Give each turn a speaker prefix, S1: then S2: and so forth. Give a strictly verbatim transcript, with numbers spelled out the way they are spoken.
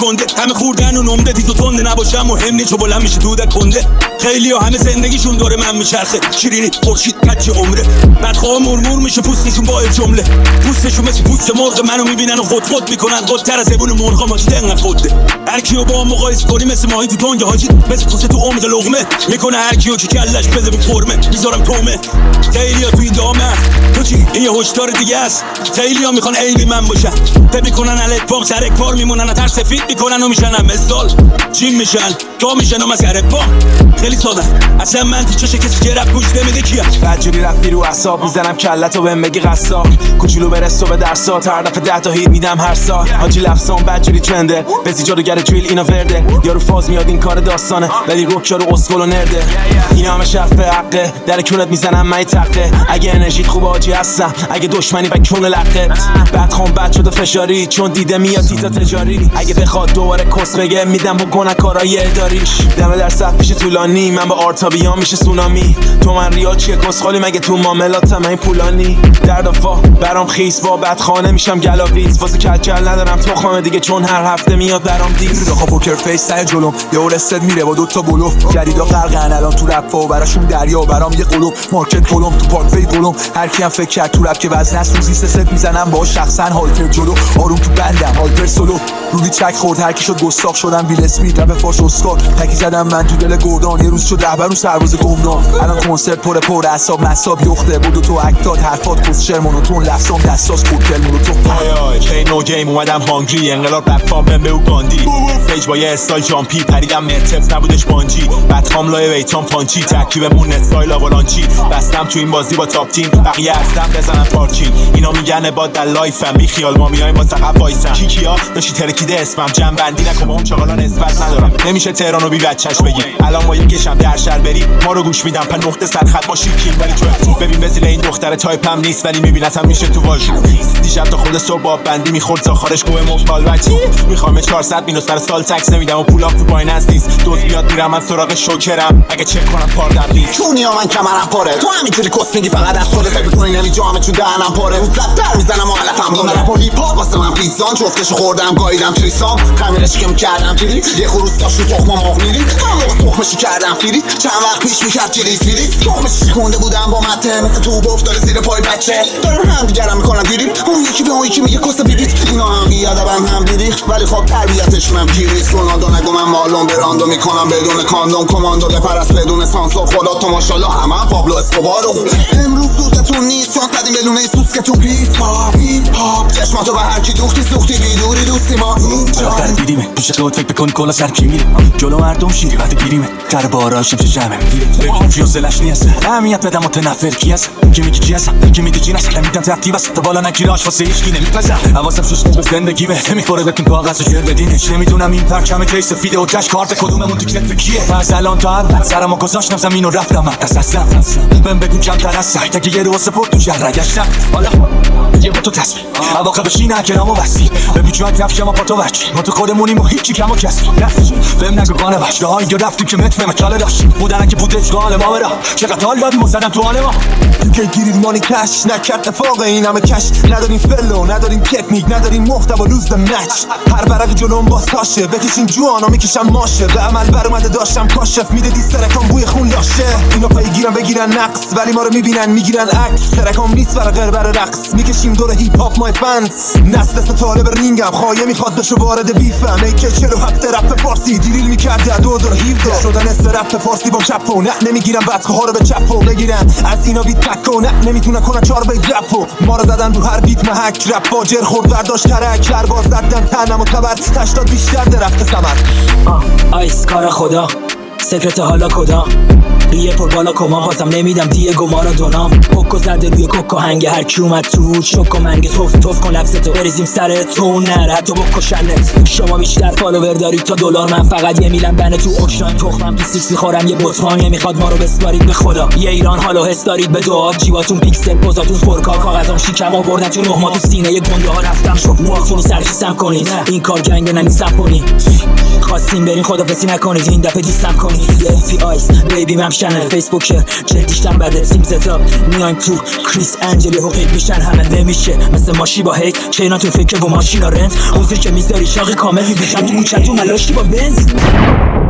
S1: کنده همه خوردن و نمده تیز و تنده نباشم مهم نیست چو بلند میشه دودک کنده خیلی ها همه زندگیشون داره من میچرخه شیرینی خورشید کج عمره بدخواه مرمور میشه پوستشون با جمله پوستشون مثل پوست مرغ منو میبینن و خود خود میکنن خودتر از زبون مرغا ماجی دنگ خوده هر کیو با مقایسه کنی مثل ماهی تو تنگ حاجی مثل پوست تو عمق لقمه میکنه هر کیو که کلش بده به قرمه میذارم تومه خیلیا توی دامه تو چی این یه هشدار دیگه است خیلیا میخوان عیبی من باشن فکر میکنن الفام سر کار میمونن تر سفید میکنن و میشن هم مثال جیم میشن تا میشن و مسخره با خیلی ساده اصلا من تیچه کسی که رپ گوش نمیده کیه
S2: بدجوری رفتی رو اعصاب میزنم کلتو بهم بگی قصاب کوچولو برسو به درسات هر دفعه ده تا هیت میدم هر سال حاجی لفظام بدجوری ترنده بزی جادوگر جویل اینا ورده یارو فاز میاد این کار داستانه ولی روک یارو اسکل و نرده اینا همه شرف حقه در کونت میزنم من تقه اگه انرژیت خوبه حاجی هستم اگه دشمنی و کون لقه بعد خون بد شده فشاری چون دیده میاد تیتا تجاری اگه بخواد دوباره کس بگه میدم با گنه‌کارای اداریش دم در صف میشه طولانی من با آرتابیان میشه سونامی تو من ریال چیه کسخالی مگه تو معاملاتم این پولانی درد افا برام خیس با بدخانه میشم گلاویز واسه کل کل ندارم تخمه دیگه چون هر هفته میاد برام دیز
S3: رخا پوکر فیس ته جلوم یه اولستد میره با دوتا بلوف جدیدا غرقن الان تو رپ و براشون دریا و برام یه قلوب مارکت پلم تو پارک وی قلم هر کیم فکر کرد تو رپ که وزن است روزی سه ست میزنم با شخصا هالتر جلو آروم تو بندم هالتر سولو رودی چک خورد هر کی شد گستاخ شدم ویل اسمیت رپ فارس اسکار تکی زدم من تو دل گردان یه روز شد رهبر رو سرباز گمنام الان کنسرت پر پر اعصاب مصاب یخته بود تو اکتات حرفات کوسشر مونوتون لفظام دستاس کوکل مونوتو
S2: آی آی پی نو گیم اومدم هانگری انقلاب رپ فام بهم بگو گاندی پیج با یه استایل جامپی پریدم مرتف نبودش بانجی بدخام لای ویتام پانچی ترکیبمون استایل آوالانچی بستم تو این بازی با تاپ تیم بقیه هستم بزنن پارچین اینا میگن با در لایفم بی خیال ما میایم با سقف وایسم کیکیا داشتی ترکیده اسمم جمع بندی نکن با اون چاقالا نسبت ندارم نمیشه تهرانو بی بچش بگی الان با یکیشم در شهر بری ما رو گوش میدم په نقطه سر خط ما شیکیم ولی تو ببین بزیل این دختر تایپم نیست ولی میبینتم میشه تو واژن دیشب تا خود صبح باب بندی میخورد تا خارج کوه مفقال بچی میخوام چهارصد مینوس سر سال تکس نمیدم و پول اپ تو بایننس نیست دوز میاد میرم من سراغ شوکرم اگه چک کنم پاردم نیست
S4: چونی من کمرم پاره تو همینجوری کس میگی فقط از خودت فکر می‌کنی نمی جامه چون دهنم پاره رو زدتر میزنم و علفم داره رپ و هیپ هاپ واسه من پیزان جفتشو خوردم گاییدم تریسام خمیرش کم کردم پیری یه خروس داشت رو تخمم آق میری هم تخمشی کردم پیری چند وقت پیش میکرد جلیز پیری تخمشی کنده بودم با متن تو بفت داره زیر پای بچه دارم هم دیگرم میکنم دیریم اون یکی به اون یکی میگه کس بیدید اینا هم بیادبم هم دیری ولی خب تربیتش من پیریست رونالدو نگو من مالون براندو میکنم بدون کاندوم کماندو لپرست بدون سانسور خدا تو ماشاءالله همه پابلو اسکوبارو امروز دوستتون نیست چون صدیم بدون این سوسکتون پیس پاپ هیپ هاپ چشماتو به هر کی دوختی سوختی بیدوری دوستی ما اینجا
S1: دیدیمه پیش خود فکر بکن کلا سر کی میره جلو مردم شیری بعد گیریمه در باراش چه جمع میگیره فیوزلش نیست اهمیت بدم متنفر کی است کی میگی کی است کی میگی کی است نمیدن ترتیب است بالا نگیراش واسه هیچ کی نمیپزه حواسم شوش به زندگی به نمیخوره بهتون کاغذ و شعر بدینش نمیدونم این پرچم کیس سفید و جاش کارت کدوممون تو کتف کیه از الان تا اول سرمو گذاشتم زمین و رفتم دستم بهم بگو کمتر از سعی تا یه روز سپورت تو شهر گشتم حالا یه با تو تصمیم عواقبش اینه که نامو بستی به بیچوک رفتم با تو بچی ما تو خودمونیم و هیچی کم و کسی بهم نگو قانه بچ راهایی که رفتیم که متر مکاله داشت بودن که بود اشغال ما برا چقدر حال دادیم و زدم تو حال ما
S3: که گیرید مانی کش نکرد افاق این همه کش نداریم فلو نداریم تکنیک نداریم محتوا لوز به مچ هر ورق جلوم باز تاشه بکشین جوانا میکشم ماشه به عمل بر اومده داشتم کاشف میده دی سرکام بوی خون لاشه اینا پیگیرن بگیرن نقص ولی ما رو میبینن میگیرن عکس سرکام نیست برای غیر برای رقص میکشیم دور هیپ هاپ مای فنز نسل است طالب رینگم خواهی میخواد بشه وارد بیفم ای که چهل و هفت رپ فارسی دیریل میکرد در دو هزار و هفده شدن است رپ فارسی با چپ و نه نمیگیرن بچه ها رو به چپ و بگیرن از اینا بیت تک و نه نمیتونن کنن چهار بیت رپ و ما رو زدن رو هر بیت محک رپ واجر خورد برداشت ترک هر باز زدن تنم و تبر تشتاد بیشتر درخت سمر
S5: آیس کار خدا سکرت حالا کدام ریه پر بالا کمان بازم نمیدم دیه گمارا دونام کوکو زده روی کوکو هنگه هر کی اومد تو شوکو منگه توف توف کن لفظتو بریزیم سر تو نره حتی بکشنت شما بیشتر فالوور دارید تا دلار من فقط یه میلم بنه تو اوکشان تخمم تو سیکس میخورم یه بطران یه میخواد ما رو بسپارید به خدا یه ایران حالو حس دارید به دعا جیباتون پیکسل پوزاتون پرکا کاغذام شیکم آوردن تو نه ما تو سینه یه گنده ها رفتم شوک موهاتونو سرشیسم کنید این کار گنگ ننیسم کنید خواستیم برین خدافزی نکنید این دفعه دیستم کنید اف پی آیس بیبی مم شنل فیسبوکر جدیشتم بعد تیم زتاب میایم تو کریس انجلی حقیق میشن همه نمیشه مثل ماشی با هیت چیناتون فکر و ماشینا رنت حوزی که میذاری شاقی کامل میبیشم تو کوچتون ملاشی با بنز